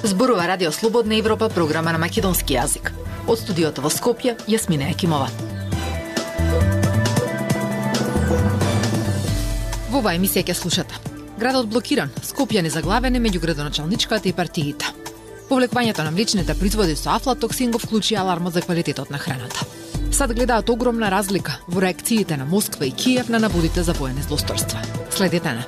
Зборува Радио Слободна Европа, програма на македонски јазик. Од студиото во Скопје, Јасмина Екимова. Во оваа емисија ќе слушате: градот блокиран, Скопје незаглавени меѓу градоначалничката и партиите. Повлекувањето на млечните производи со афлатоксин го вклучи алармот за квалитетот на храната. Сад гледаат огромна разлика во реакциите на Москва и Киев на набудите за воени злосторства. Следете на.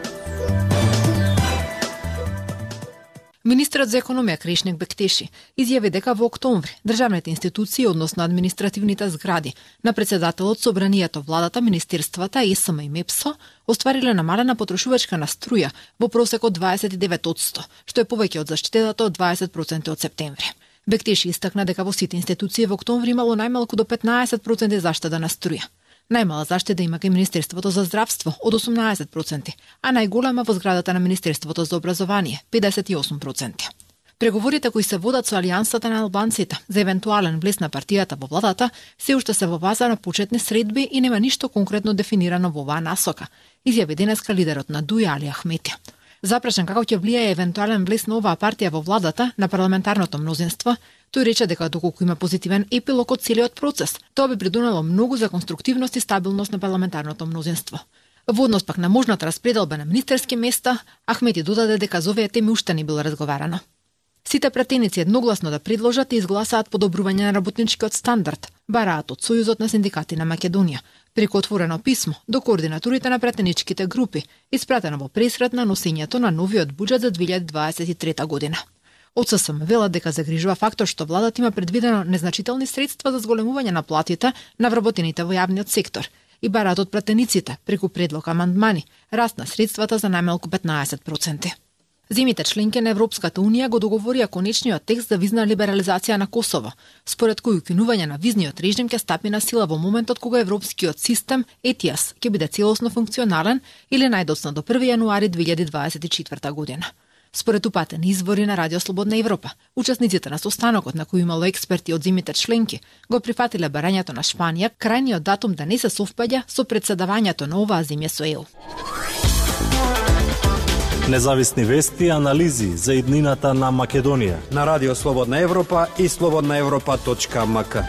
Министрот за економија Кришник Бектеши изјави дека во октомври државните институции, односно административните згради на председателот, собранието, владата, министерствата, ЕСМ и МЕПСО оствариле намалена потрошувачка на струја во просек од 29%, што е повеќе од заштедата од 20% од септември. Бектеши истакна дека во сите институции во октомври имало најмалку до 15% заштеда на струја. Најмала заштеда има кај Министерството за здравство од 18%, а најголема во зградата на Министерството за образование 58%. Преговорите кои се водат со Алијансата на албанците за евентуален влез на партијата во владата се уште се во фаза на почетни средби и нема ништо конкретно дефинирано во оваа насока, изјави денеска лидерот на ДУИ Али Ахмети. Запрашан како ќе влијае евентуален влез на оваа партија во владата на парламентарното мнозинство, тој рече дека доколку има позитивен епилог од целиот процес, тоа би придонело многу за конструктивност и стабилност на парламентарното мнозинство. Во однос пак на можната распределба на министерски места, Ахмети додаде дека за овие теми уште не било разговарано. Сите пратеници едногласно да предложат и изгласаат подобрување на работничкиот стандард, бараат од Сојузот на синдикати на Македонија, преку отворено писмо до координаторите на пратеничките групи, испратено во пресрет на носењето на новиот буџет за 2023 година. Од ССМ велат дека загрижува фактот што владата има предвидено незначителни средства за зголемување на платите на вработените во јавниот сектор и бараат од пратениците преку предлог амандмани раст на средствата за најмалку 15%. Земјите членки на Европската унија го договорија конечниот текст за визна либерализација на Косово, според кој укинување на визниот режим ќе стапи на сила во моментот кога европскиот систем ETIAS ќе биде целосно функционален или најдоцна до 1 јануари 2024 година. Според упатени извори на Радио Слободна Европа, учесниците на состанокот на кој имало експерти од земјите членки го прифатиле барањето на Шпанија крајниот датум да не се совпаѓа со председавањето на оваа земја со ЕУ. Независни вести и анализи за иднината на Македонија на Радио Слободна Европа и slobodnaevropa.mk.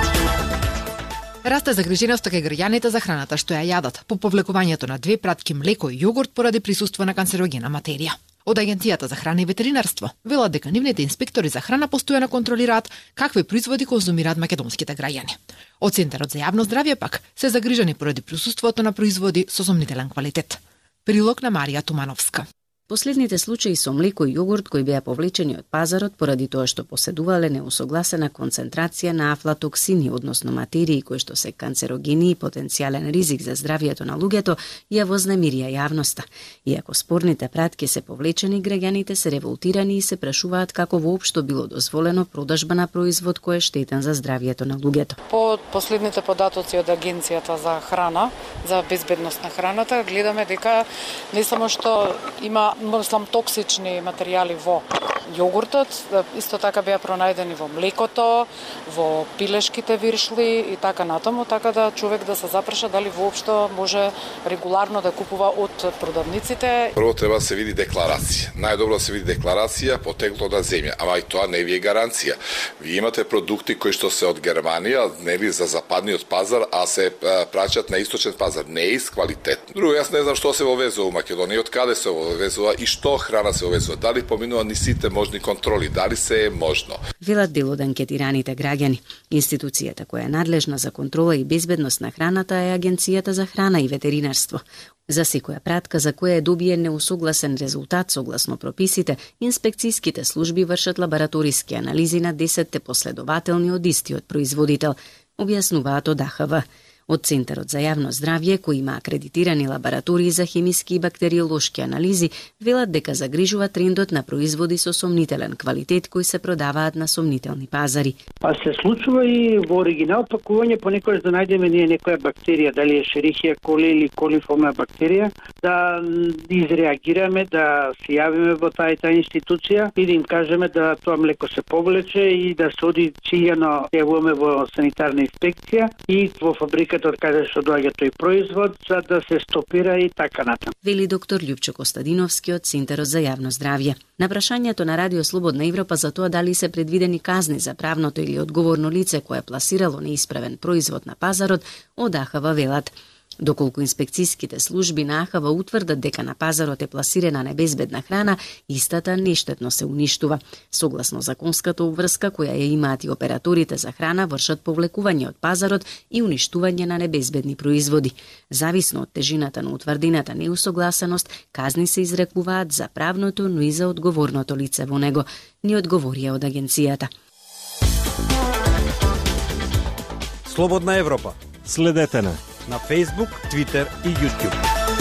Расте загриженоста кај граѓаните за храната што ја јадат по повлекувањето на 2 пратки млеко и јогурт поради присуство на канцерогена материја. Од Агенцијата за храна и ветеринарство велат дека нивните инспектори за храна постојано контролираат какви производи конзумираат македонските граѓани. Од Центарот за јавно здравје пак се загрижени поради присуството на производи со сомнителен квалитет. Прилог на Марија Тумановска. Последните случаи со млеко и јогурт кои беа повлечени од пазарот поради тоа што поседувале неусогласена концентрација на афлатоксини, односно материи кои што се канцерогени и потенцијален ризик за здравјето на луѓето, ја вознемирија јавноста. Иако спорните пратки се повлечени, граѓаните се револтирани и се прашуваат како воопшто било дозволено продажба на производ кој е штетен за здравјето на луѓето. По последните податоци од Агенцијата за храна, за безбедност на храната, гледаме дека не само што има токсични материјали во јогуртот, исто така беа пронајдени во млекото, во пилешките виршли и така натаму, така да човек да се запраша дали воопшто може регуларно да купува од продавниците. Прво треба да се види декларација. Најдобро да се види декларација потекло од земја, ама и тоа не ви е гаранција. Ви имате продукти кои што се од Германија, нели за западниот пазар, а се праќаат на источен пазар, не е квалитетно. Друго, јас не знам што се вовезува во Македонија, од каде се вовезува и што храна се вовезува, дали поминува ни сите можни контроли, дали се е можно. Велат дел од анкетираните граѓани. Институцијата која е надлежна за контрола и безбедност на храната е Агенцијата за храна и ветеринарство. За секоја пратка за која е добиен неусогласен резултат согласно прописите, инспекцијските служби вршат лабораториски анализи на 10 последователни од истиот производител, објаснуваат од АХВ. Од Центарот за јавно здравје, кој има акредитирани лаборатории за хемиски и бактериолошки анализи, велат дека загрижува трендот на производи со сомнителен квалитет кои се продаваат на сомнителни пазари. Па се случува и во оригинал пакување понекогаш да најдеме ние некоја бактерија, дали е Шерихија коли или колиформа бактерија, да изреагираме, да се јавиме во таа институција и да им кажеме да тоа млеко се повлече и да се оди цијано јавуваме во санитарна инспекција и во фабрика точката од каде што доаѓа тој производ, за да се стопира и така натаму. Вели доктор Љупчо Костадиновски од Центарот за јавно здравје. На прашањето на Радио Слободна Европа за тоа дали се предвидени казни за правното или одговорно лице кое пласирало неисправен производ на пазарот, од АХВ велат: доколку инспекцијските служби на АХВ утврдат дека на пазарот е пласирана небезбедна храна, истата нештетно се уништува. Согласно законската обврска која ја имаат и операторите за храна, вршат повлекување од пазарот и уништување на небезбедни производи. Зависно од тежината на утврдената неусогласеност, казни се изрекуваат за правното, но и за одговорното лице во него, ни одговорија од агенцијата. Слободна Европа. Следете на Facebook, Twitter и YouTube.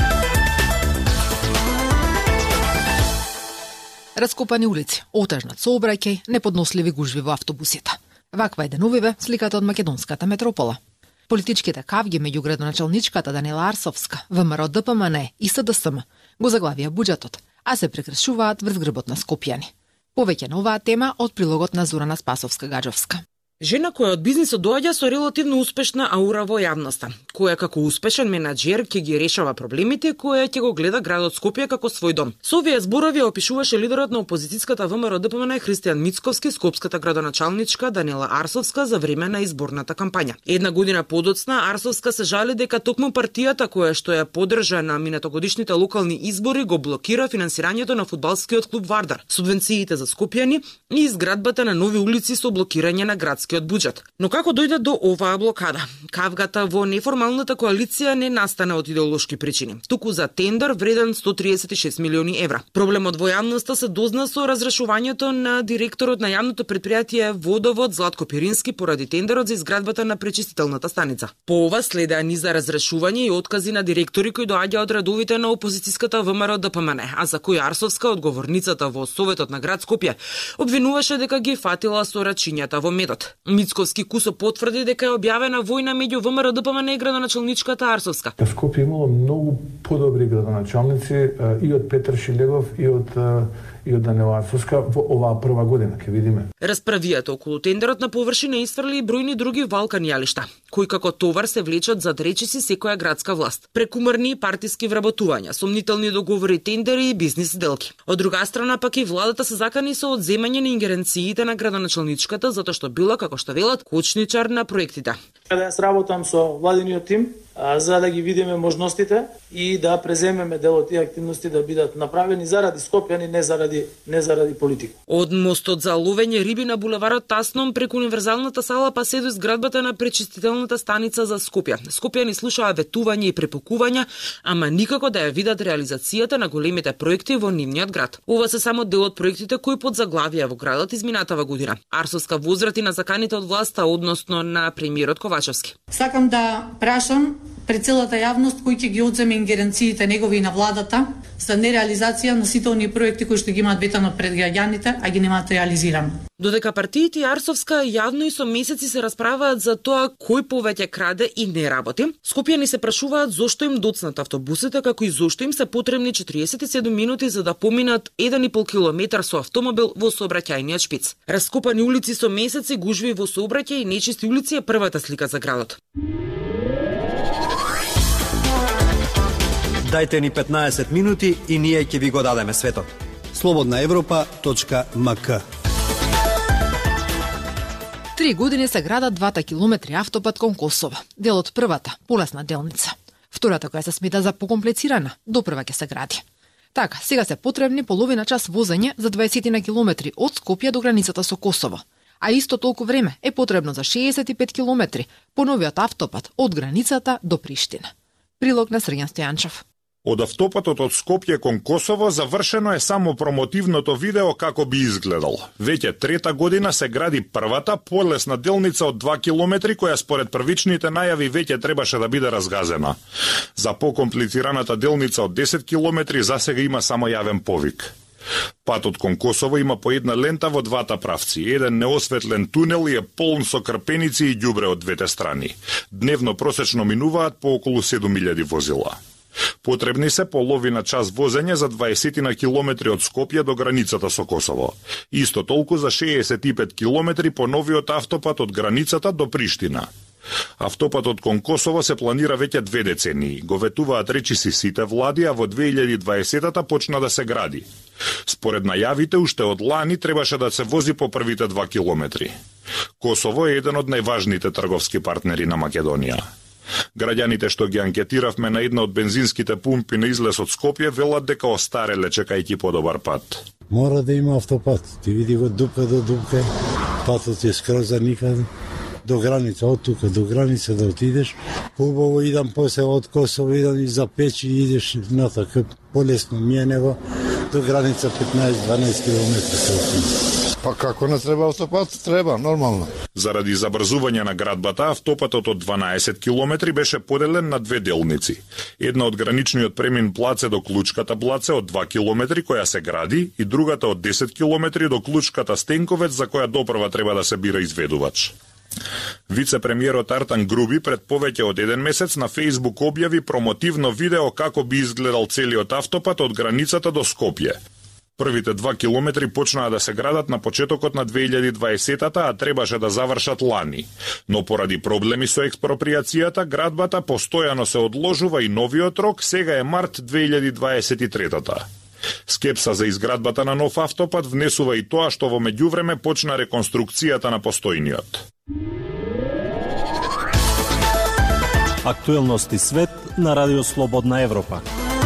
Раскопани улици, отежнат сообраќај, неподносливи гужви во автобусите. Ваква е денувиве сликата од македонската метропола. Политичките кавги меѓу градоначалничката Данила Арсовска, ВМРО ДПМН и СДСМ го заглавија буџетот, а се прекршуваат врз грбот на скопјани. Повеќе на оваа тема од прилогот на Зорана Спасовска-Гаджовска. Жена која од бизнисот доаѓа со релативно успешна аура во јавноста, која како успешен менаџер ќе ги решава проблемите, која ќе го гледа градот Скопје како свој дом. Со овие зборови опишуваше лидерот на опозицијската ВМРО ДПМН Христијан Мицковски скопската градоначалничка Данила Арсовска за време на изборната кампања. Една година подоцна Арсовска се жали дека токму партијата која што ја поддржа на минатогодишните локални избори го блокира финансирањето на фудбалскиот клуб Вардар, субвенциите за скопјани и изградбата на нови улици со блокирање на градскиот буџет. Но како дојде до оваа блокада? Кавгата во неформалната коалиција не настана од идеолошки причини, туку за тендер вреден 136 милиони евра. Проблемот во јавноста се дозна со разрешувањето на директорот на јавното предпријатие Водовод Златко Пирински поради тендерот за изградбата на пречистителната станица. По ова следеа низа разрешување и откази на директори кои доаѓа од редовите на опозицијската ВМРО ДПМН, а за кој Арсовска, одговорницата во Советот на град Скопје, обвинуваше дека ги фатила со рачињата во медот. Мицковски кусо потврди дека е објавена војна меѓу ВМРО ДПМН и градоначалничката Арсовска. Скопје имало многу подобри градоначалници и од Петар Шилегов и од Данила Арсовска во оваа прва година, ќе видиме. Расправијата околу тендерот на површина изфрли и бројни други валкани јалишта, кои како товар се влечат зад речиси секоја градска власт. Прекумарни и партиски вработувања, сомнителни договори, тендери и бизнис сделки. Од друга страна пак и владата се закани со одземање на ингеренциите на градоначалничката затоа што била, како што велат, кочничар на проектите. Да сработам со владиниот тим за да ги видиме можностите и да преземеме дел од тие активности да бидат направени заради скопјани, не заради политика. Од мостот за ловење риби на булеварот Тасном преку универзалната сала па се до изградбата на пречистителната станица за Скопје. Скопјани слушаа ветување и препукувања, ама никако да ја видат реализацијата на големите проекти во нивниот град. Ова се само дел од проектите кои подзаглавија во градот изминатава година. Арсовска возврати на заканите од власта, односно на премиерот Ковачевски. Сакам да прашам пред целата јавност кој ќе ги одземе ингеренциите негови и на владата за нереализација на сите оние проекти кои што ги имаат ветано пред граѓаните, а ги немаат реализирано. Додека партиите и Арсовска јавно и со месеци се расправаат за тоа кој повеќе краде и не работи, скопјани се прашуваат зошто им доцнат автобусите, како и зошто им се потребни 47 минути за да поминат 1,5 километар со автомобил во сообраќајниот шпиц. Раскопани улици со месеци, гужви во сообраќај и нечисти улици е првата слика за градот. Дајте ни 15 минути и ние ќе ви го дадеме светот. slobodnaevropa.mk 3 години се градат 2 километри автопат кон Косово. Дел од првата, полесна делница. Втората која се смета за покомплицирана, допрва ќе се гради. Така, сега се потребни половина час возење за 20 на километри од Скопје до границата со Косово. А исто толку време е потребно за 65 километри по новиот автопат од границата до Приштина. Прилог на Срѓан Стојанчев. Од автопатот од Скопје кон Косово завршено е само промотивното видео како би изгледал. Веќе трета година се гради првата полесна делница од 2 километри која според првичните најави веќе требаше да биде разгазена. За покомплицираната делница од 10 километри засега има само јавен повик. Патот кон Косово има по една лента во двата правци. Еден неосветлен тунел и е полн со крпеници и ѓубре од двете страни. Дневно просечно минуваат по околу 7000 возила. Потребни се половина час возење за 20 на километри од Скопје до границата со Косово. Исто толку за 65 километри по новиот автопат од границата до Приштина. Автопатот кон Косово се планира веќе 2 децении. Го ветуваат речиси сите влади, а во 2020-та почна да се гради. Според најавите, уште од лани требаше да се вози по првите 2 километри. Косово е еден од најважните трговски партнери на Македонија. Граѓаните што ги анкетиравме на една од бензинските пумпи на излез од Скопје велат дека остареле чекајќи подобар пат. Мора да има автопат. Ти види го дупка до дупка, патот е скроз за никаде. До граница, од тука до граница да отидеш. Убаво идам после од Косово, идам и за Печ и идеш натака. Полесно ми е него до граница 15-12 км се отиде. Па како не треба автопат? Треба, нормално. Заради забрзување на градбата, автопатот од 12 километри беше поделен на 2 делници. Една од граничниот премин Плаце до Клучката Плаце од 2 километри која се гради и другата од 10 километри до Клучката Стенковец за која допрва треба да се бира изведувач. Вице-премиерот Артан Груби пред повеќе од 1 месец на Facebook објави промотивно видео како би изгледал целиот автопат од границата до Скопје. Првите 2 километри почнаа да се градат на почетокот на 2020-та, а требаше да завршат лани. Но поради проблеми со експроприацијата, градбата постојано се одложува и новиот рок сега е март 2023-та. Скепса за изградбата на нов автопат внесува и тоа што во меѓувреме почна реконструкцијата на постојниот. Актуелности свет на Радио Слободна Европа.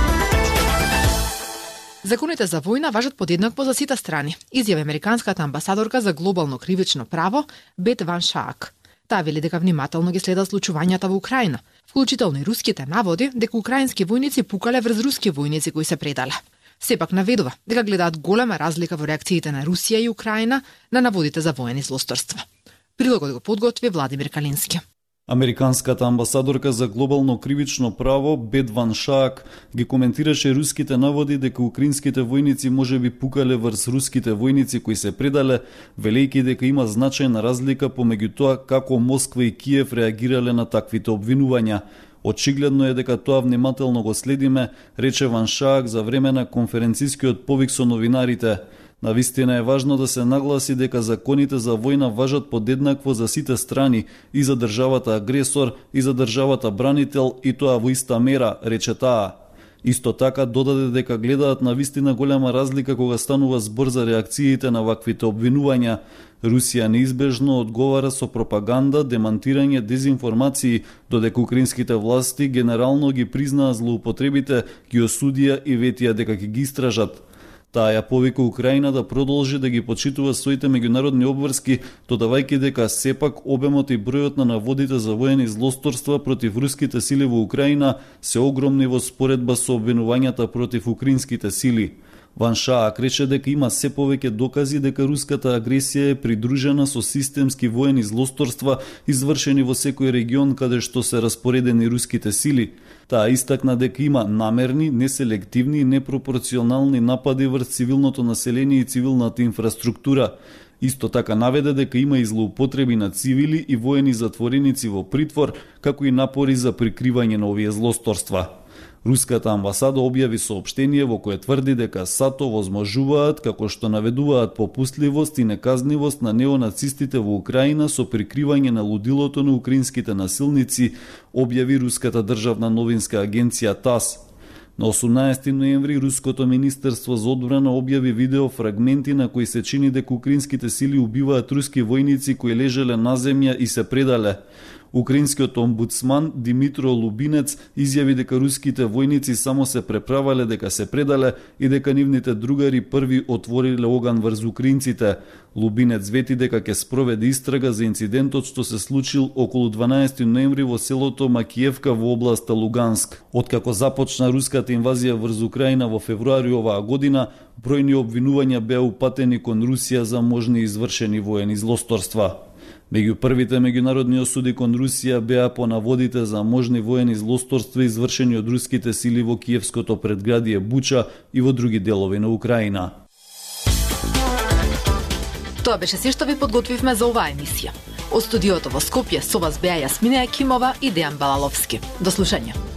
Законите за војна важат подеднакво за сите страни, изјави американската амбасадорка за глобално кривично право Бет Ван Шаак. Таа вели дека внимателно ги следа случувањата во Украина, вклучително и руските наводи дека украински војници пукале врз руски војници кои се предале. Сепак наведува дека гледаат голема разлика во реакциите на Русија и Украина на наводите за воени злосторства. Прилогот го подготви Владимир Калински. Американската амбасадорка за глобално кривично право Бет Ван Шаак ги коментираше руските наводи дека украинските војници можеби пукале врз руските војници кои се предале, велејќи дека има значајна разлика помеѓу тоа како Москва и Киев реагирале на таквите обвинувања. Очигледно е дека тоа внимателно го следиме, рече Ван Шаак за време на конференцискиот повик со новинарите. Навистина е важно да се нагласи дека законите за војна важат подеднакво за сите страни, и за државата агресор, и за државата бранител, и тоа во иста мера, рече таа. Исто така додаде дека гледаат навистина голема разлика кога станува збор за реакциите на ваквите обвинувања. Русија неизбежно одговара со пропаганда, демантирање, дезинформации, додека украинските власти генерално ги признаа злоупотребите, ги осудија и ветија дека ќе ги истражат. Таа ја повика Украина да продолжи да ги почитува своите меѓународни обврски, додавајќи дека сепак обемот и бројот на наводите за воени злосторства против руските сили во Украина се огромни во споредба со обвинувањата против украинските сили. Ван Шаак рече дека има се повеќе докази дека руската агресија е придружена со системски воени злосторства извршени во секој регион каде што се распоредени руските сили. Таа истакна дека има намерни, неселективни и непропорционални напади врз цивилното население и цивилната инфраструктура. Исто така наведе дека има и злоупотреби на цивили и воени затвореници во притвор, како и напори за прикривање на овие злосторства. Руската амбасада објави соопштение во кое тврди дека САТО возможуваат, како што наведуваат попустливост и неказнивост на неонацистите во Украина со прикривање на лудилото на украинските насилници, објави руската државна новинска агенција ТАСС. На 18 ноември Руското министерство за одбрана објави видео фрагменти на кои се чини дека украинските сили убиваат руски војници кои лежеле на земја и се предале. Украинскиот омбудсман Димитро Лубинец изјави дека руските војници само се преправале дека се предале и дека нивните другари први отвориле оган врз украинците. Лубинец вети дека ќе спроведе истрага за инцидентот што се случил околу 12 ноември во селото Макиевка во областа Луганск. Откако започна руската инвазија врз Украина во февруари оваа година, бројни обвинувања беа упатени кон Русија за можни извршени воени злосторства. Меѓу првите меѓународни осуди кон Русија беа по наводите за можни воени злосторства извршени од руските сили во киевското предградие Буча и во други делови на Украина. Тоа беше се што ви подготвивме за оваа емисија. Од студиото во Скопје со вас беа Јасмина Екимова и Дејан Балаловски. До слушање.